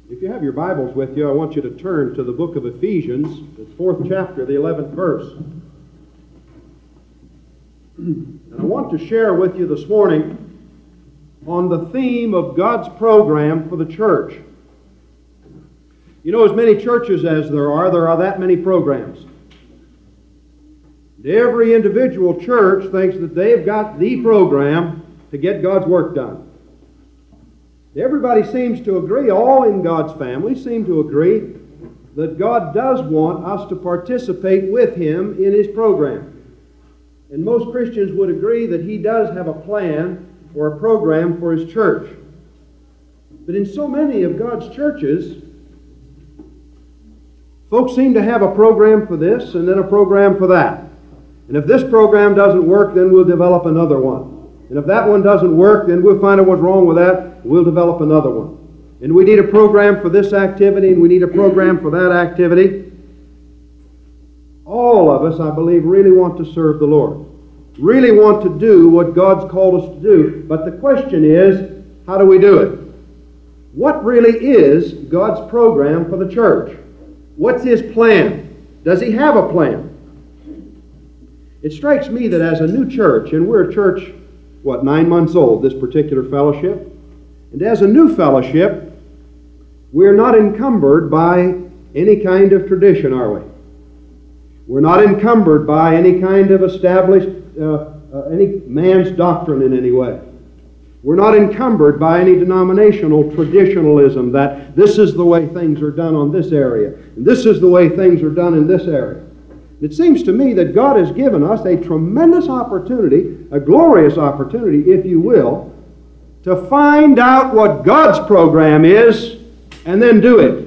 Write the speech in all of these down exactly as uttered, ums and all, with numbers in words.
If you have your Bibles with you, I want you to turn to the book of Ephesians, the fourth chapter, the eleventh verse. And I want to share with you this morning on the theme of God's program for the church. You know, as many churches as there are, there are that many programs. Every individual church thinks that they've got the program to get God's work done. Everybody seems to agree, all in God's family seem to agree, that God does want us to participate with Him in His program. And most Christians would agree that He does have a plan or a program for His church. But in so many of God's churches, folks seem to have a program for this and then a program for that. And if this program doesn't work, then we'll develop another one. And if that one doesn't work, then we'll find out what's wrong with that, we'll develop another one. And we need a program for this activity, and we need a program for that activity. All of us, I believe, really want to serve the Lord. Really want to do what God's called us to do. But the question is, how do we do it? What really is God's program for the church? What's His plan? Does He have a plan? It strikes me that as a new church, and we're a church, what, nine months old, this particular fellowship, and as a new fellowship, we're not encumbered by any kind of tradition, are we? We're not encumbered by any kind of established, uh, uh, any man's doctrine in any way. We're not encumbered by any denominational traditionalism that this is the way things are done on this area, and this is the way things are done in this area. It seems to me that God has given us a tremendous opportunity, a glorious opportunity, if you will, to find out what God's program is and then do it.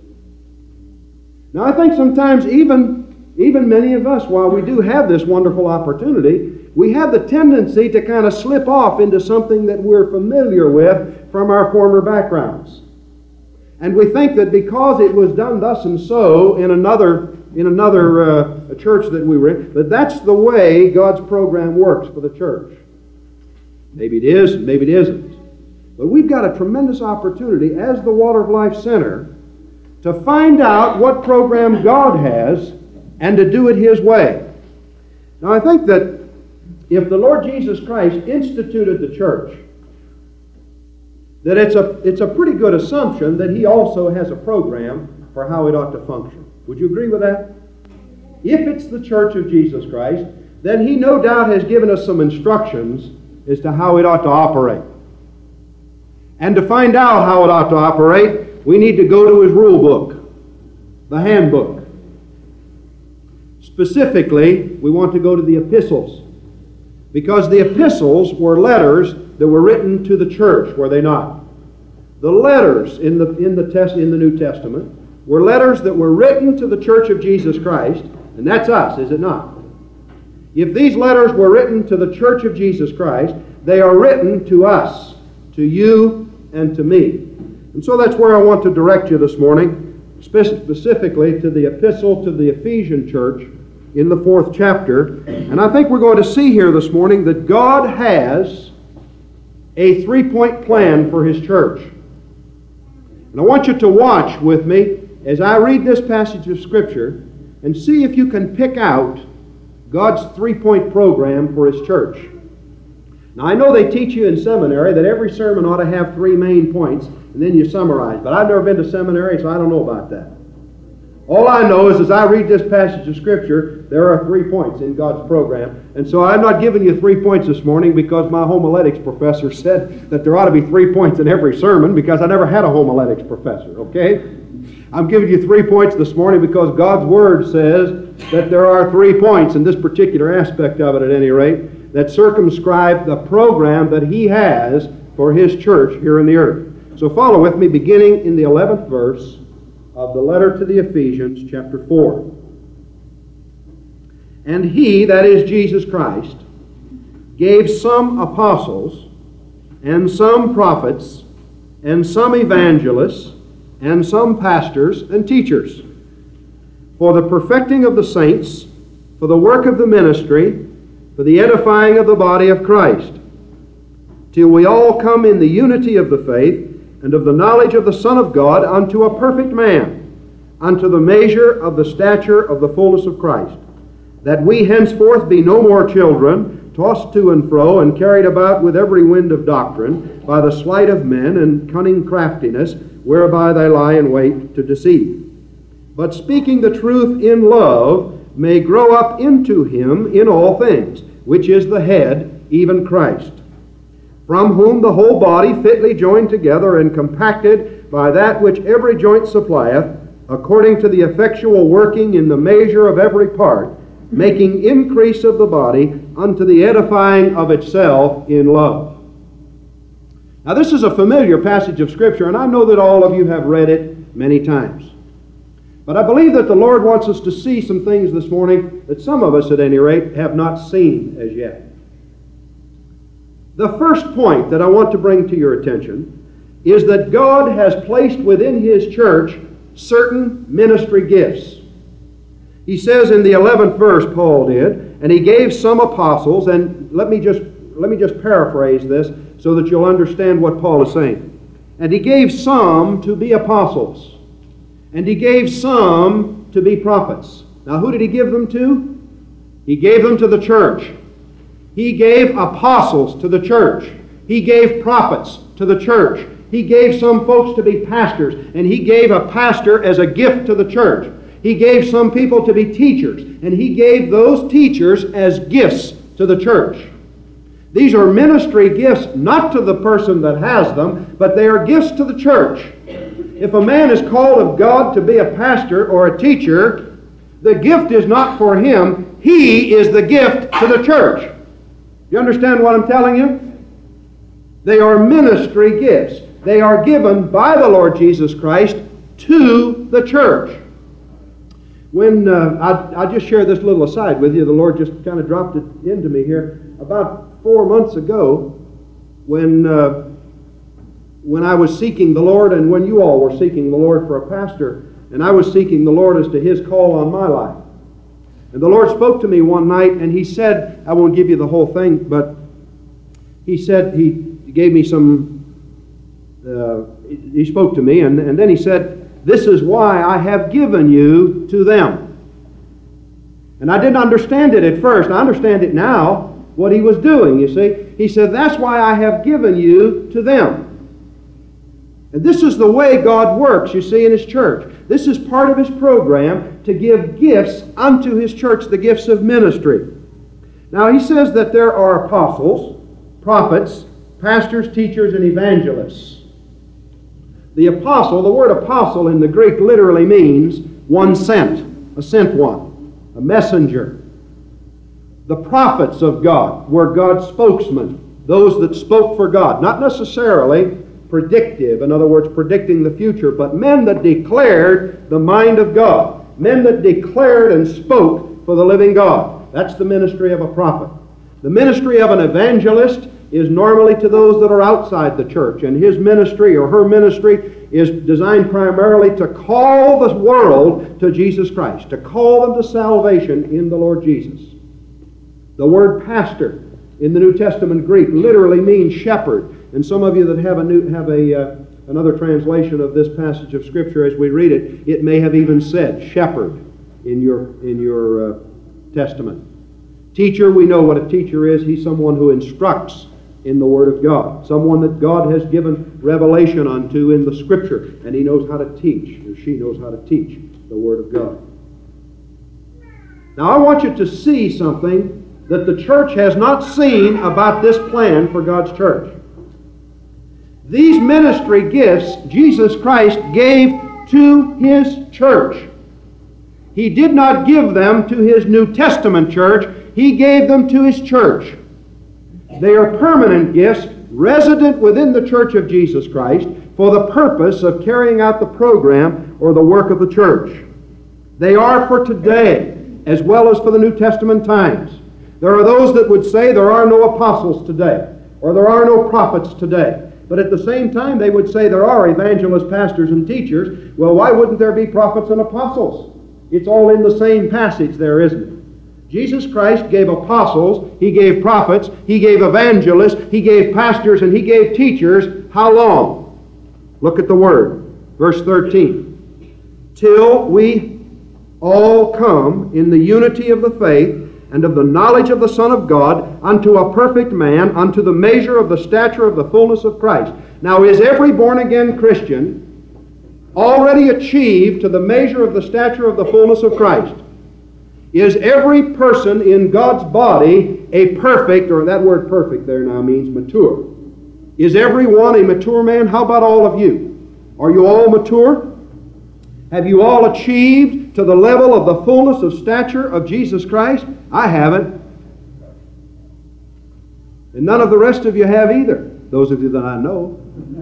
Now, I think sometimes even, even many of us, while we do have this wonderful opportunity, we have the tendency to kind of slip off into something that we're familiar with from our former backgrounds. And we think that because it was done thus and so in another in another uh, church that we were in, that that's the way God's program works for the church. Maybe it is, maybe it isn't. But we've got a tremendous opportunity as the Water of Life Center to find out what program God has and to do it His way. Now, I think that if the Lord Jesus Christ instituted the church, that it's a, it's a pretty good assumption that He also has a program for how it ought to function. Would you agree with that? If it's the church of Jesus Christ, then He no doubt has given us some instructions as to how it ought to operate. And to find out how it ought to operate, we need to go to His rule book, the handbook. Specifically, we want to go to the epistles, because the epistles were letters that were written to the church, were they not? The letters in the in the test in the New Testament were letters that were written to the church of Jesus Christ, and that's us, is it not? If these letters were written to the church of Jesus Christ, they are written to us, to you and to me. And so that's where I want to direct you this morning, specifically to the epistle to the Ephesian church in the fourth chapter. And I think we're going to see here this morning that God has a three-point plan for His church. And I want you to watch with me as I read this passage of Scripture and see if you can pick out God's three-point program for His church. Now, I know they teach you in seminary that every sermon ought to have three main points, and then you summarize. But I've never been to seminary, so I don't know about that. All I know is as I read this passage of Scripture, there are three points in God's program. And so I'm not giving you three points this morning because my homiletics professor said that there ought to be three points in every sermon, because I never had a homiletics professor, okay? I'm giving you three points this morning because God's Word says that there are three points in this particular aspect of it, at any rate, that circumscribe the program that He has for His church here in the earth. So follow with me, beginning in the eleventh verse of the letter to the Ephesians, chapter four. And He, that is Jesus Christ, gave some apostles, and some prophets, and some evangelists, and some pastors and teachers, for the perfecting of the saints, for the work of the ministry, for the edifying of the body of Christ, till we all come in the unity of the faith and of the knowledge of the Son of God unto a perfect man, unto the measure of the stature of the fullness of Christ, that we henceforth be no more children, tossed to and fro, and carried about with every wind of doctrine, by the sleight of men and cunning craftiness, whereby they lie in wait to deceive. But speaking the truth in love, may grow up into him in all things, which is the head, even Christ, from whom the whole body fitly joined together and compacted by that which every joint supplieth, according to the effectual working in the measure of every part, making increase of the body unto the edifying of itself in love. Now this is a familiar passage of Scripture, and I know that all of you have read it many times. But I believe that the Lord wants us to see some things this morning that some of us, at any rate, have not seen as yet. The first point that I want to bring to your attention is that God has placed within His church certain ministry gifts. He says in the eleventh verse, Paul did, and he gave some apostles, and let me just let me just paraphrase this so that you'll understand what Paul is saying. And he gave some to be apostles, and he gave some to be prophets. Now who did he give them to? He gave them to the church. He gave apostles to the church. He gave prophets to the church. He gave some folks to be pastors, and he gave a pastor as a gift to the church. He gave some people to be teachers, and he gave those teachers as gifts to the church. These are ministry gifts not to the person that has them, but they are gifts to the church. If a man is called of God to be a pastor or a teacher, the gift is not for him. He is the gift to the church. You understand what I'm telling you? They are ministry gifts. They are given by the Lord Jesus Christ to the church. When uh, I, I just share this little aside with you, the Lord just kind of dropped it into me here. About four months ago, when uh, when I was seeking the Lord, and when you all were seeking the Lord for a pastor, and I was seeking the Lord as to His call on my life. And the Lord spoke to me one night, and He said, I won't give you the whole thing, but He said, He gave me some, uh, He spoke to me, and, and then He said, this is why I have given you to them. And I didn't understand it at first. I understand it now, what He was doing, you see. He said, that's why I have given you to them. And this is the way God works, you see, in His church. This is part of His program to give gifts unto His church, the gifts of ministry. Now, He says that there are apostles, prophets, pastors, teachers, and evangelists. The apostle, the word apostle in the Greek literally means one sent, a sent one, a messenger. The prophets of God were God's spokesmen, those that spoke for God, not necessarily predictive, in other words, predicting the future, but men that declared the mind of God, men that declared and spoke for the living God. That's the ministry of a prophet. The ministry of an evangelist is normally to those that are outside the church, and his ministry or her ministry is designed primarily to call the world to Jesus Christ, to call them to salvation in the Lord Jesus. The word pastor in the New Testament Greek literally means shepherd. And some of you that have a new have a uh, another translation of this passage of Scripture as we read it, it may have even said shepherd in your in your uh, testament. Teacher, we know what a teacher is. He's someone who instructs in the Word of God, someone that God has given revelation unto in the Scripture, and he knows how to teach, or she knows how to teach the Word of God. Now I want you to see something that the church has not seen about this plan for God's church. These ministry gifts Jesus Christ gave to His church. He did not give them to His New Testament church. He gave them to His church. They are permanent gifts resident within the church of Jesus Christ for the purpose of carrying out the program or the work of the church. They are for today as well as for the New Testament times. There are those that would say there are no apostles today, or there are no prophets today. But at the same time, they would say there are evangelists, pastors, and teachers. Well, why wouldn't there be prophets and apostles? It's all in the same passage there, isn't it? Jesus Christ gave apostles, He gave prophets, He gave evangelists, He gave pastors, and He gave teachers. How long? Look at the word, verse thirteen. Till we all come in the unity of the faith and of the knowledge of the Son of God, unto a perfect man, unto the measure of the stature of the fullness of Christ. Now, is every born-again Christian already achieved to the measure of the stature of the fullness of Christ? Is every person in God's body a perfect, or that word perfect there now means mature? Is everyone a mature man? How about all of you? Are you all mature? Have you all achieved to the level of the fullness of stature of Jesus Christ? I haven't. And none of the rest of you have either, those of you that I know.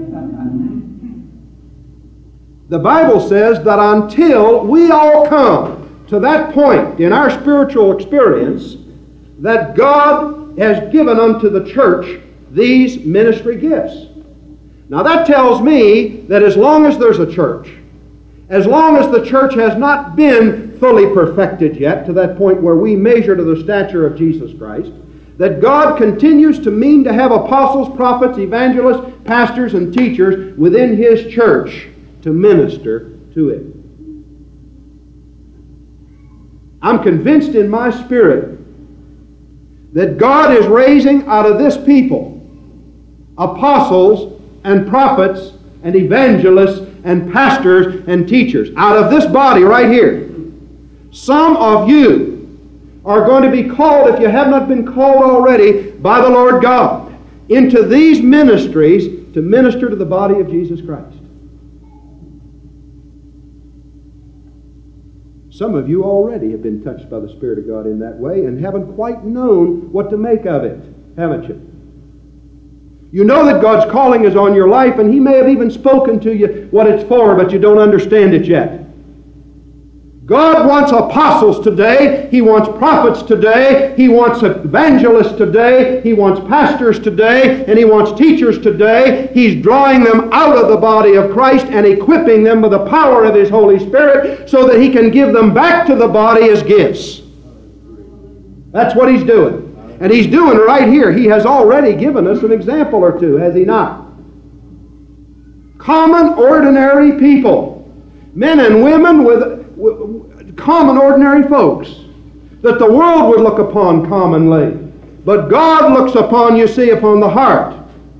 The Bible says that until we all come to that point in our spiritual experience that God has given unto the church these ministry gifts. Now that tells me that as long as there's a church, as long as the church has not been fully perfected yet to that point where we measure to the stature of Jesus Christ, that God continues to mean to have apostles, prophets, evangelists, pastors, and teachers within His church to minister to it. I'm convinced in my spirit that God is raising out of this people apostles and prophets and evangelists and pastors and teachers. Out of this body right here, some of you are going to be called, if you have not been called already, by the Lord God into these ministries to minister to the body of Jesus Christ. Some of you already have been touched by the Spirit of God in that way and haven't quite known what to make of it, haven't you? You know that God's calling is on your life, and He may have even spoken to you what it's for, but you don't understand it yet. God wants apostles today. He wants prophets today. He wants evangelists today. He wants pastors today. And He wants teachers today. He's drawing them out of the body of Christ and equipping them with the power of His Holy Spirit so that He can give them back to the body as gifts. That's what He's doing. And He's doing right here. He has already given us an example or two, has He not? Common, ordinary people. Men and women with common, ordinary folks that the world would look upon commonly. But God looks upon, you see, upon the heart.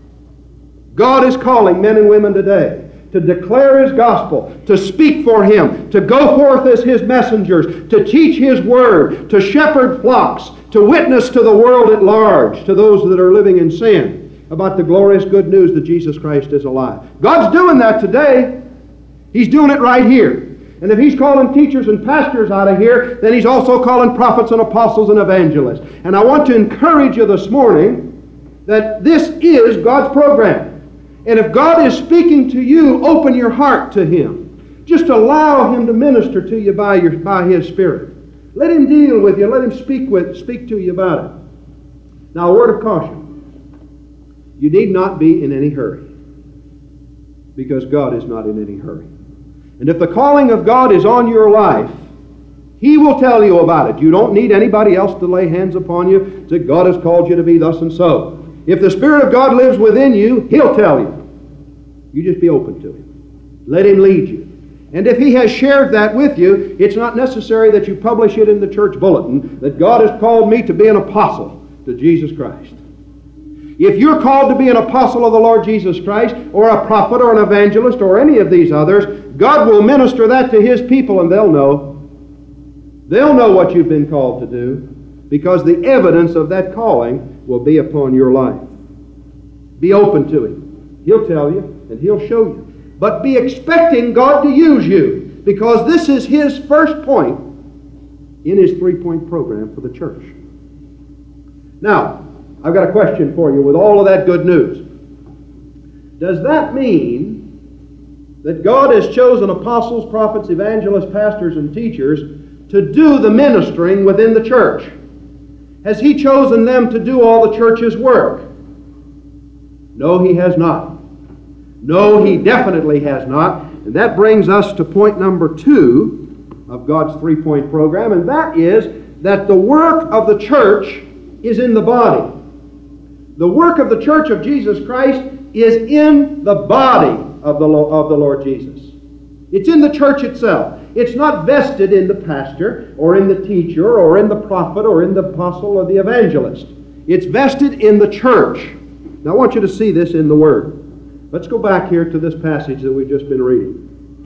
God is calling men and women today to declare His gospel, to speak for Him, to go forth as His messengers, to teach His word, to shepherd flocks, to witness to the world at large, to those that are living in sin, about the glorious good news that Jesus Christ is alive. God's doing that today. He's doing it right here. And if He's calling teachers and pastors out of here, then He's also calling prophets and apostles and evangelists. And I want to encourage you this morning that this is God's program. And if God is speaking to you, open your heart to Him. Just allow Him to minister to you by, your, by His Spirit. Let Him deal with you. Let Him speak, with, speak to you about it. Now, a word of caution. You need not be in any hurry, because God is not in any hurry. And if the calling of God is on your life, He will tell you about it. You don't need anybody else to lay hands upon you, that God has called you to be thus and so. If the Spirit of God lives within you, He'll tell you. You just be open to Him. Let Him lead you. And if He has shared that with you, it's not necessary that you publish it in the church bulletin that God has called me to be an apostle to Jesus Christ. If you're called to be an apostle of the Lord Jesus Christ, or a prophet, or an evangelist, or any of these others, God will minister that to His people, and they'll know. They'll know what you've been called to do, because the evidence of that calling will be upon your life. Be open to Him. He'll tell you, and He'll show you. But be expecting God to use you, because this is His first point in His three-point program for the church. Now, I've got a question for you with all of that good news. Does that mean that God has chosen apostles, prophets, evangelists, pastors, and teachers to do the ministering within the church? Has He chosen them to do all the church's work? No, He has not. No, He definitely has not. And that brings us to point number two of God's three-point program, and that is that the work of the church is in the body. The work of the church of Jesus Christ is in the body. of the, of the Lord Jesus. It's in the church itself. It's not vested in the pastor or in the teacher or in the prophet or in the apostle or the evangelist. It's vested in the church. Now I want you to see this in the Word. Let's go back here to this passage that we've just been reading.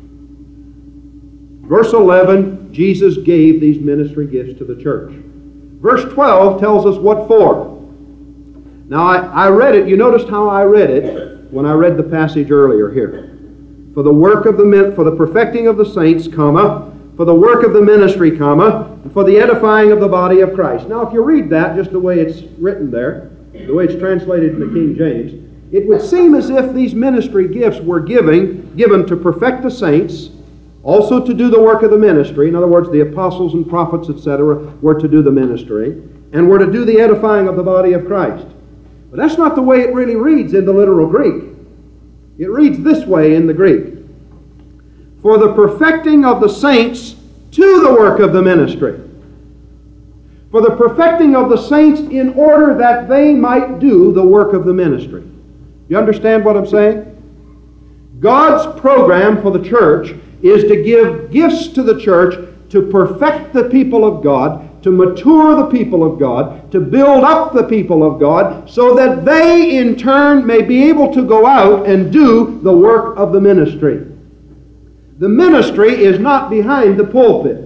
Verse eleven, Jesus gave these ministry gifts to the church. Verse twelve tells us what for. Now I, I read it, you noticed how I read it when I read the passage earlier here. For the work of the for the perfecting of the saints, comma, for the work of the ministry, comma, and for the edifying of the body of Christ. Now if you read that just the way it's written there, the way it's translated in the King James, it would seem as if these ministry gifts were giving, given to perfect the saints, also to do the work of the ministry. In other words, the apostles and prophets, et cetera, were to do the ministry, and were to do the edifying of the body of Christ. But that's not the way it really reads in the literal Greek. It reads this way in the Greek. For the perfecting of the saints to the work of the ministry. For the perfecting of the saints in order that they might do the work of the ministry. You understand what I'm saying? God's program for the church is to give gifts to the church to perfect the people of God, to mature the people of God, to build up the people of God, so that they in turn may be able to go out and do the work of the ministry. The ministry is not behind the pulpit.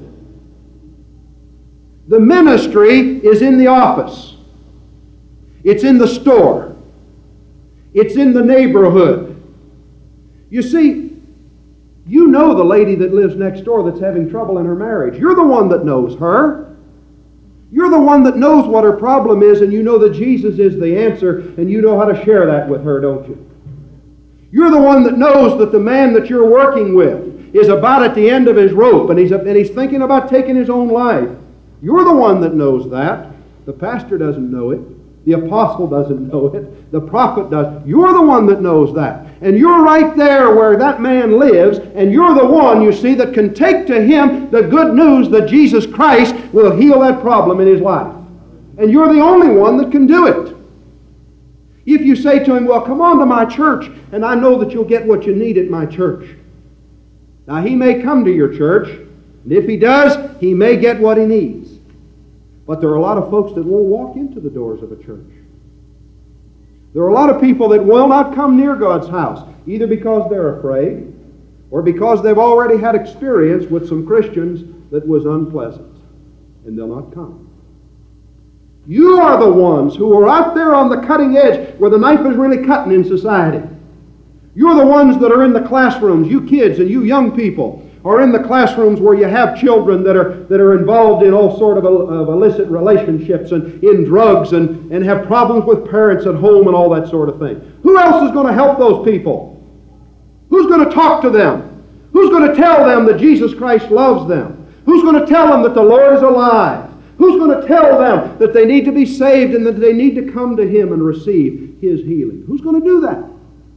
The ministry is in the office. It's in the store. It's in the neighborhood. You see, you know the lady that lives next door that's having trouble in her marriage. You're the one that knows her. You're the one that knows what her problem is, and you know that Jesus is the answer, and you know how to share that with her, don't you? You're the one that knows that the man that you're working with is about at the end of his rope, and he's, and he's thinking about taking his own life. You're the one that knows that. The pastor doesn't know it. The apostle doesn't know it. The prophet does. You're the one that knows that. And you're right there where that man lives, and you're the one, you see, that can take to him the good news that Jesus Christ will heal that problem in his life. And you're the only one that can do it. If you say to him, well, come on to my church, and I know that you'll get what you need at my church. Now, he may come to your church, and if he does, he may get what he needs. But there are a lot of folks that won't walk into the doors of a church. There are a lot of people that will not come near God's house, either because they're afraid or because they've already had experience with some Christians that was unpleasant, and they'll not come. You are the ones who are out there on the cutting edge where the knife is really cutting in society. You're the ones that are in the classrooms, you kids and you young people, or in the classrooms where you have children that are that are involved in all sort of, of illicit relationships and in drugs and, and have problems with parents at home and all that sort of thing. Who else is going to help those people? Who's going to talk to them? Who's going to tell them that Jesus Christ loves them? Who's going to tell them that the Lord is alive? Who's going to tell them that they need to be saved and that they need to come to Him and receive His healing? Who's going to do that?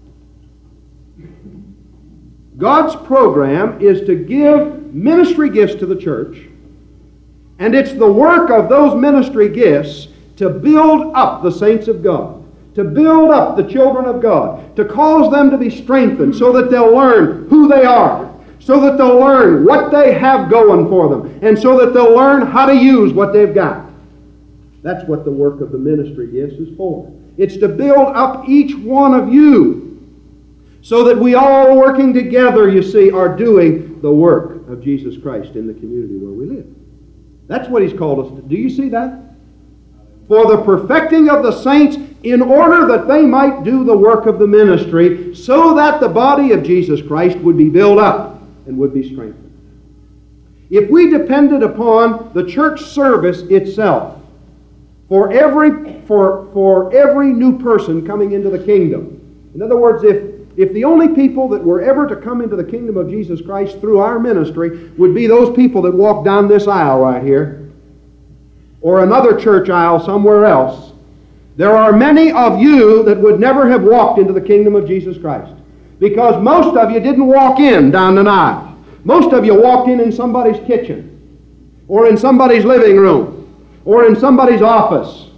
God's program is to give ministry gifts to the church, and it's the work of those ministry gifts to build up the saints of God, to build up the children of God, to cause them to be strengthened so that they'll learn who they are, so that they'll learn what they have going for them, and so that they'll learn how to use what they've got. That's what the work of the ministry gifts is for. It's to build up each one of you, so that we all working together, you see, are doing the work of Jesus Christ in the community where we live. That's what He's called us to. Do you see that? For the perfecting of the saints, in order that they might do the work of the ministry, so that the body of Jesus Christ would be built up and would be strengthened. If we depended upon the church service itself for every, for, for every new person coming into the kingdom, in other words, if If the only people that were ever to come into the kingdom of Jesus Christ through our ministry would be those people that walk down this aisle right here, or another church aisle somewhere else, there are many of you that would never have walked into the kingdom of Jesus Christ. Because most of you didn't walk in down an aisle. Most of you walked in in somebody's kitchen, or in somebody's living room, or in somebody's office,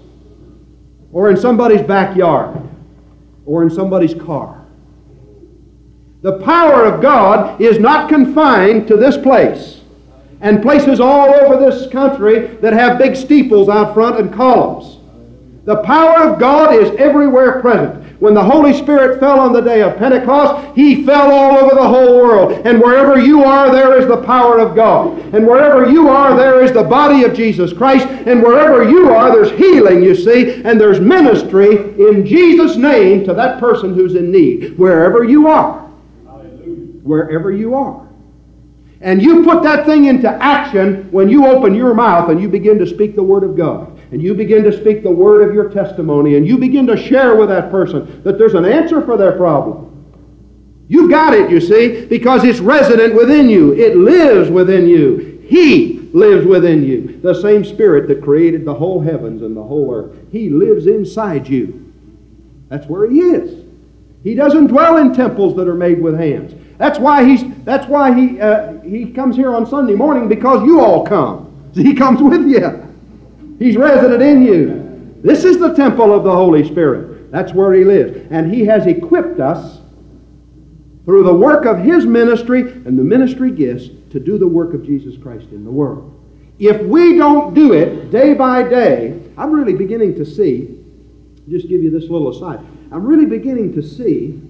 or in somebody's backyard, or in somebody's car. The power of God is not confined to this place and places all over this country that have big steeples out front and columns. The power of God is everywhere present. When the Holy Spirit fell on the day of Pentecost, He fell all over the whole world. And wherever you are, there is the power of God. And wherever you are, there is the body of Jesus Christ. And wherever you are, there's healing, you see, and there's ministry in Jesus' name to that person who's in need. Wherever you are. Wherever you are. And you put that thing into action when you open your mouth and you begin to speak the Word of God. And you begin to speak the word of your testimony, and you begin to share with that person that there's an answer for their problem. You've got it, you see, because it's resident within you. It lives within you. He lives within you. The same Spirit that created the whole heavens and the whole earth. He lives inside you. That's where He is. He doesn't dwell in temples that are made with hands. That's why he's. That's why he uh, he comes here on Sunday morning, because you all come. He comes with you. He's resident in you. This is the temple of the Holy Spirit. That's where He lives. And He has equipped us through the work of His ministry and the ministry gifts to do the work of Jesus Christ in the world. If we don't do it day by day, I'm really beginning to see, just give you this little aside, I'm really beginning to see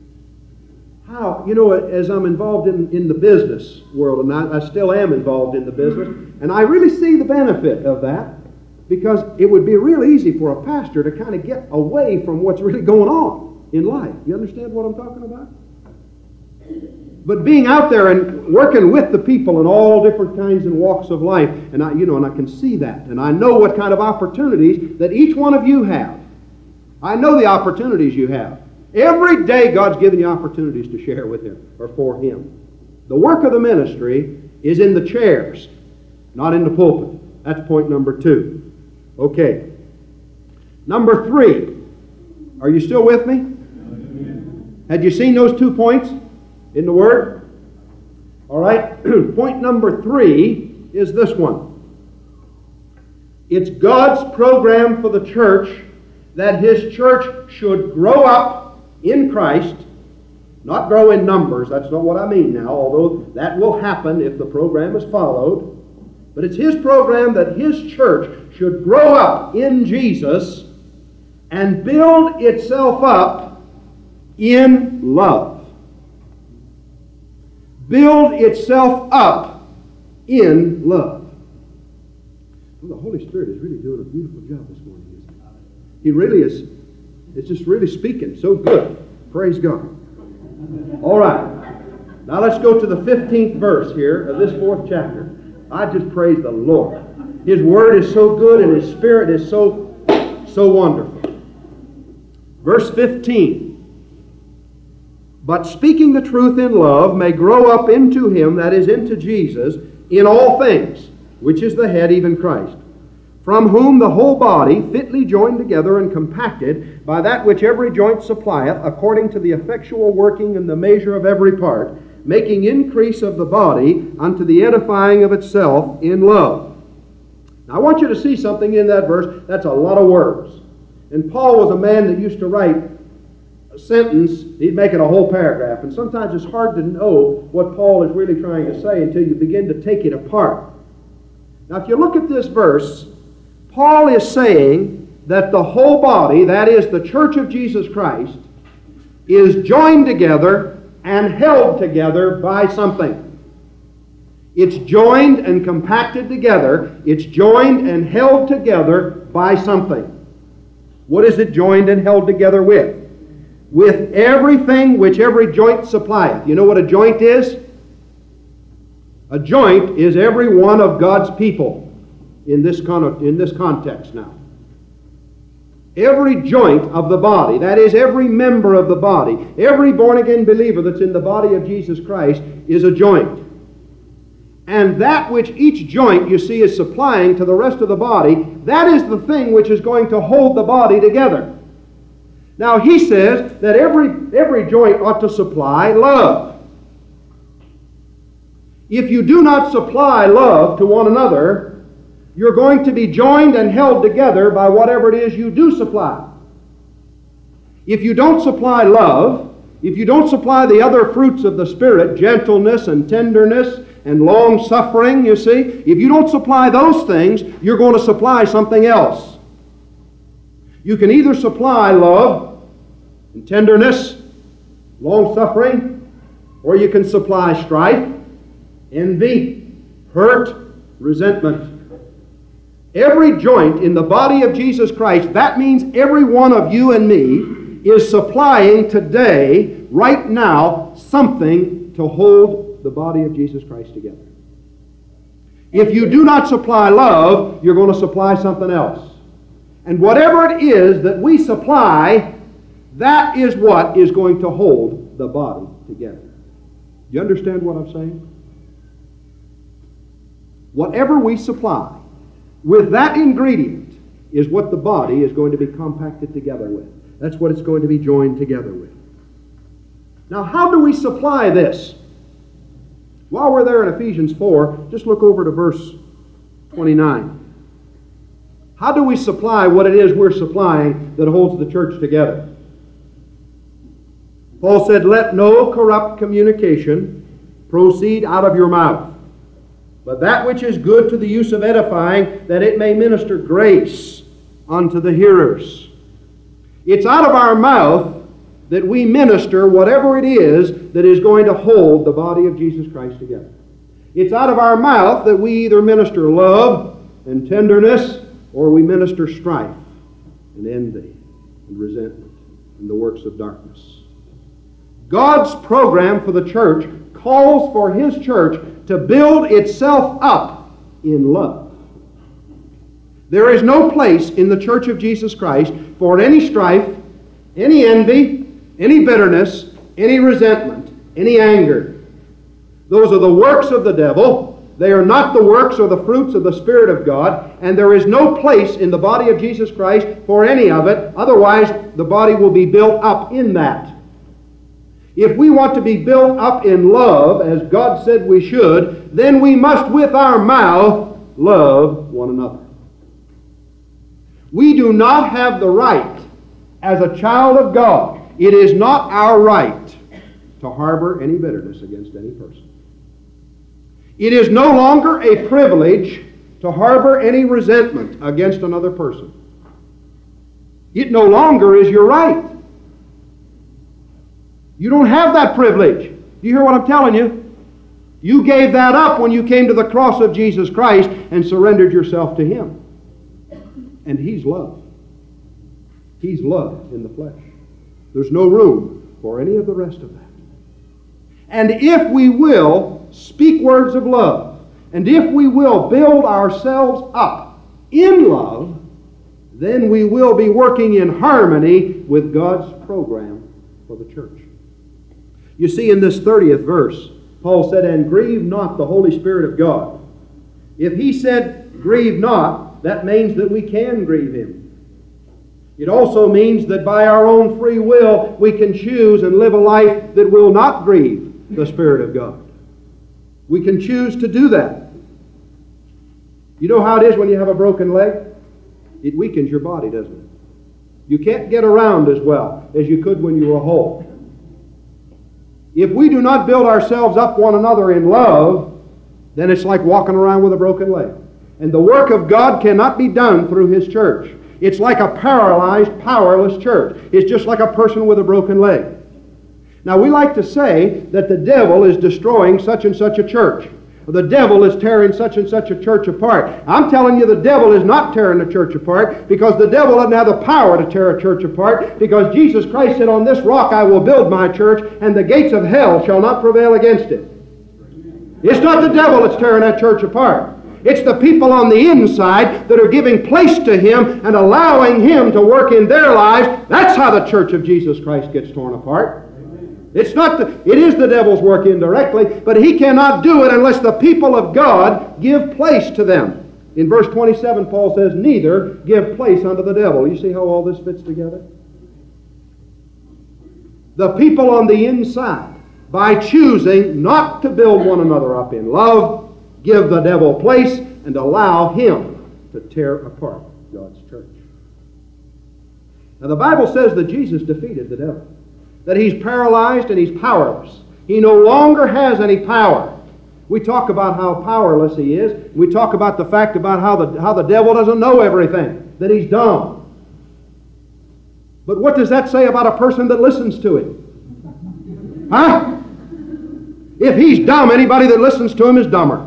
how, you know, as I'm involved in, in the business world, and I, I still am involved in the business, and I really see the benefit of that. Because it would be real easy for a pastor to kind of get away from what's really going on in life. You understand what I'm talking about? But being out there and working with the people in all different kinds and walks of life, and I, you know, and I can see that, and I know what kind of opportunities that each one of you have. I know the opportunities you have. Every day God's given you opportunities to share with Him or for Him. The work of the ministry is in the chairs, not in the pulpit. That's point number two. Okay. Number three. Are you still with me? Had you seen those two points in the Word? All right. Point number three is this one. It's God's program for the church that His church should grow up in Christ, not grow in numbers. That's not what I mean now, although that will happen if the program is followed. But it's His program that His church should grow up in Jesus and build itself up in love. Build itself up in love. Well, the Holy Spirit is really doing a beautiful job this morning, isn't He? He really is. It's just really speaking so good. Praise God. All right. Now let's go to the fifteenth verse here of this fourth chapter. I just praise the Lord. His Word is so good and His Spirit is so, so wonderful. Verse fifteen. But speaking the truth in love may grow up into Him, that is, into Jesus, in all things, which is the head, even Christ, from whom the whole body, fitly joined together and compacted by that which every joint supplieth, according to the effectual working and the measure of every part, making increase of the body unto the edifying of itself in love. Now, I want you to see something in that verse. That's a lot of words. And Paul was a man that used to write a sentence, he'd make it a whole paragraph. And sometimes it's hard to know what Paul is really trying to say until you begin to take it apart. Now, if you look at this verse, Paul is saying that the whole body, that is the church of Jesus Christ, is joined together and held together by something. It's joined and compacted together. It's joined and held together by something. What is it joined and held together with? With everything which every joint supplieth. You know what a joint is? A joint is every one of God's people in this, con- in this context now. Every joint of the body, that is, every member of the body, every born-again believer that's in the body of Jesus Christ is a joint. And that which each joint, you see, is supplying to the rest of the body, that is the thing which is going to hold the body together. Now, he says that every, every joint ought to supply love. If you do not supply love to one another, you're going to be joined and held together by whatever it is you do supply. If you don't supply love, if you don't supply the other fruits of the Spirit, gentleness and tenderness and long-suffering, you see, if you don't supply those things, you're going to supply something else. You can either supply love and tenderness, long-suffering, or you can supply strife, envy, hurt, resentment. Every joint in the body of Jesus Christ, that means every one of you and me, is supplying today, right now, something to hold the body of Jesus Christ together. If you do not supply love, you're going to supply something else. And whatever it is that we supply, that is what is going to hold the body together. Do you understand what I'm saying? Whatever we supply with that ingredient is what the body is going to be compacted together with. That's what it's going to be joined together with. Now, how do we supply this? While we're there in Ephesians four, just look over to verse twenty-nine. How do we supply what it is we're supplying that holds the church together? Paul said, "Let no corrupt communication proceed out of your mouth, but that which is good to the use of edifying, that it may minister grace unto the hearers." It's out of our mouth that we minister whatever it is that is going to hold the body of Jesus Christ together. It's out of our mouth that we either minister love and tenderness, or we minister strife and envy and resentment and the works of darkness. God's program for the church calls for His church to build itself up in love. There is no place in the church of Jesus Christ for any strife, any envy, any bitterness, any resentment, any anger. Those are the works of the devil. They are not the works or the fruits of the Spirit of God, and there is no place in the body of Jesus Christ for any of it. Otherwise, the body will be built up in that. If we want to be built up in love, as God said we should, then we must with our mouth love one another. We do not have the right, as a child of God, it is not our right to harbor any bitterness against any person. It is no longer a privilege to harbor any resentment against another person. It no longer is your right. You don't have that privilege. Do you hear what I'm telling you? You gave that up when you came to the cross of Jesus Christ and surrendered yourself to Him. And He's love. He's love in the flesh. There's no room for any of the rest of that. And if we will speak words of love, and if we will build ourselves up in love, then we will be working in harmony with God's program for the church. You see, in this thirtieth verse, Paul said, "And grieve not the Holy Spirit of God." If he said, "grieve not," that means that we can grieve Him. It also means that by our own free will, we can choose and live a life that will not grieve the Spirit of God. We can choose to do that. You know how it is when you have a broken leg? It weakens your body, doesn't it? You can't get around as well as you could when you were whole. If we do not build ourselves up one another in love, then it's like walking around with a broken leg. And the work of God cannot be done through His church. It's like a paralyzed, powerless church. It's just like a person with a broken leg. Now, we like to say that the devil is destroying such and such a church. The devil is tearing such and such a church apart. I'm telling you, the devil is not tearing the church apart, because the devil doesn't have the power to tear a church apart, because Jesus Christ said, "On this rock I will build my church, and the gates of hell shall not prevail against it." It's not the devil that's tearing that church apart. It's the people on the inside that are giving place to Him and allowing Him to work in their lives. That's how the church of Jesus Christ gets torn apart. It's not the, it is the devil's work indirectly, but he cannot do it unless the people of God give place to them. In verse twenty-seven, Paul says, "Neither give place unto the devil." You see how all this fits together? The people on the inside, by choosing not to build one another up in love, give the devil place and allow him to tear apart God's church. Now, the Bible says that Jesus defeated the devil. that he's paralyzed and he's powerless. He no longer has any power. We talk about how powerless he is. We talk about the fact about how the, how the devil doesn't know everything, that he's dumb. But what does that say about a person that listens to him? Huh? If he's dumb, anybody that listens to him is dumber.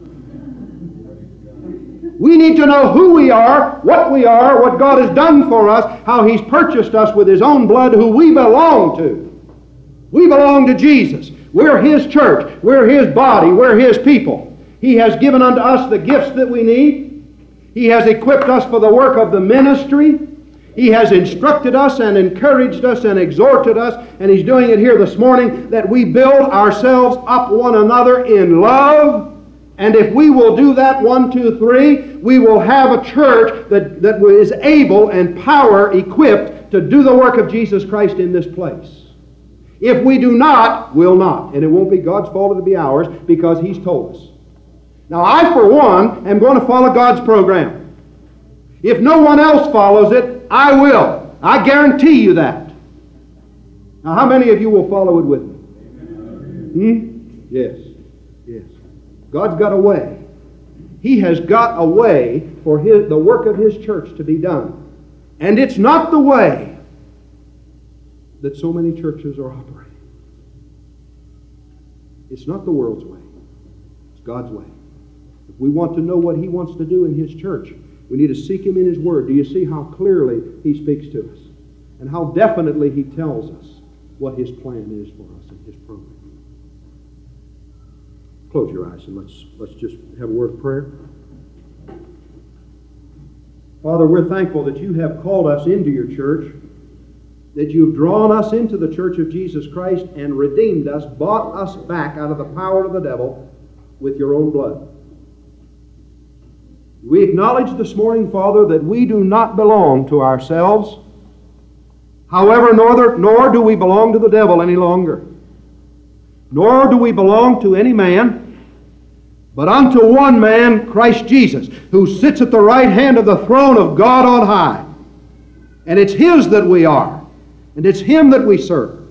We need to know who we are, what we are, what God has done for us, how he's purchased us with his own blood, who we belong to. We belong to Jesus. We're his church. We're his body. We're his people. He has given unto us the gifts that we need. He has equipped us for the work of the ministry. He has instructed us and encouraged us and exhorted us, and he's doing it here this morning, that we build ourselves up one another in love. And if we will do that, one, two, three, we will have a church that, that is able and power equipped to do the work of Jesus Christ in this place. If we do not, we'll not. And it won't be God's fault, it'll be ours, because he's told us. Now, I, for one, am going to follow God's program. If no one else follows it, I will. I guarantee you that. Now, how many of you will follow it with me? Hmm? Yes. Yes. God's got a way. He has got a way for his, the work of his church to be done. And it's not the way that so many churches are operating. It's not the world's way. It's God's way. If we want to know what he wants to do in his church, we need to seek him in his word. Do you see how clearly he speaks to us? And how definitely he tells us what his plan is for us in his program. Close your eyes and let's, let's just have a word of prayer. Father, we're thankful that you have called us into your church, that you've drawn us into the church of Jesus Christ and redeemed us, bought us back out of the power of the devil with your own blood. We acknowledge this morning, Father, that we do not belong to ourselves. However, nor, nor do we belong to the devil any longer. Nor do we belong to any man, but unto one man, Christ Jesus, who sits at the right hand of the throne of God on high. And it's his that we are, and it's him that we serve.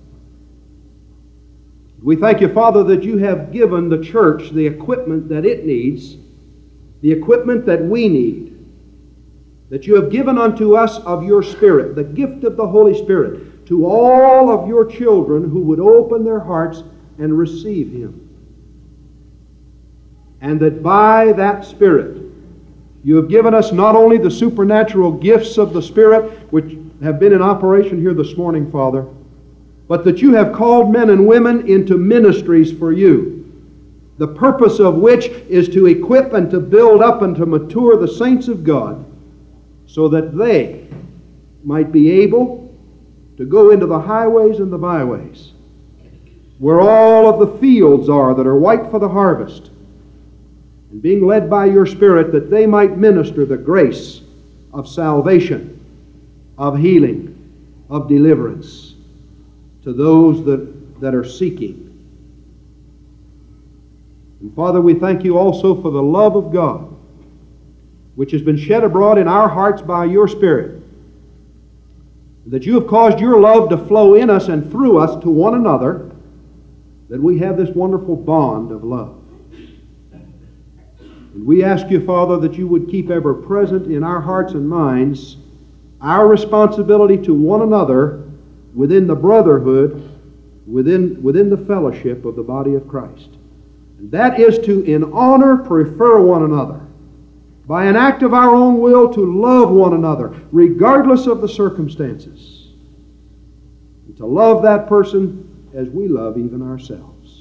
We thank you, Father, that you have given the church the equipment that it needs, the equipment that we need, that you have given unto us of your Spirit, the gift of the Holy Spirit, to all of your children who would open their hearts and receive him. And that by that Spirit, you have given us not only the supernatural gifts of the Spirit, which have been in operation here this morning, Father, but that you have called men and women into ministries for you, the purpose of which is to equip and to build up and to mature the saints of God, so that they might be able to go into the highways and the byways, where all of the fields are that are white for the harvest, and being led by your Spirit, that they might minister the grace of salvation, of healing, of deliverance to those that, that are seeking. And Father, we thank you also for the love of God, which has been shed abroad in our hearts by your Spirit, that you have caused your love to flow in us and through us to one another, that we have this wonderful bond of love. And we ask you, Father, that you would keep ever present in our hearts and minds our responsibility to one another within the brotherhood, within, within the fellowship of the body of Christ. And that is to, in honor, prefer one another, by an act of our own will, to love one another, regardless of the circumstances, and to love that person as we love even ourselves.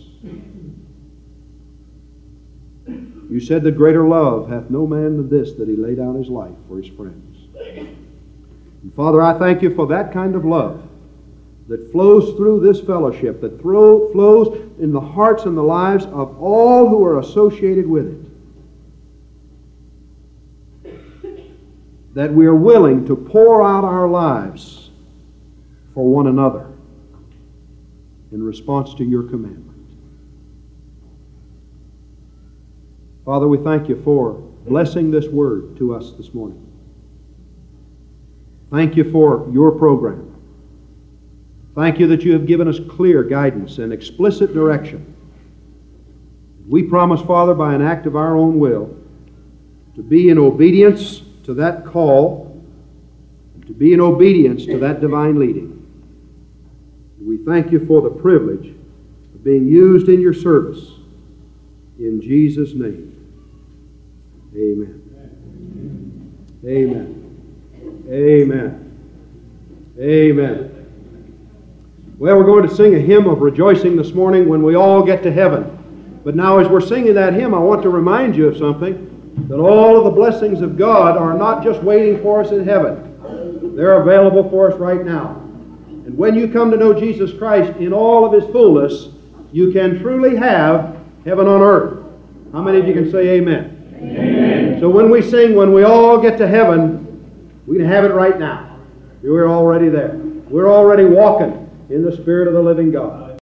You said that greater love hath no man than this, that he lay down his life for his friends. And Father, I thank you for that kind of love that flows through this fellowship, that throw, flows in the hearts and the lives of all who are associated with it. That we are willing to pour out our lives for one another in response to your commandment. Father, we thank you for blessing this word to us this morning. Thank you for your program. Thank you that you have given us clear guidance and explicit direction. We promise, Father, by an act of our own will, to be in obedience to that call, to be in obedience to that divine leading. We thank you for the privilege of being used in your service. In Jesus' name, amen. Amen. Amen. Amen. Well, we're going to sing a hymn of rejoicing this morning when we all get to heaven. But now as we're singing that hymn, I want to remind you of something, that all of the blessings of God are not just waiting for us in heaven. They're available for us right now. And when you come to know Jesus Christ in all of His fullness, you can truly have heaven on earth. How many of you can say amen? Amen. So when we sing, when we all get to heaven, we can have it right now. We're already there. We're already walking in the Spirit of the living God.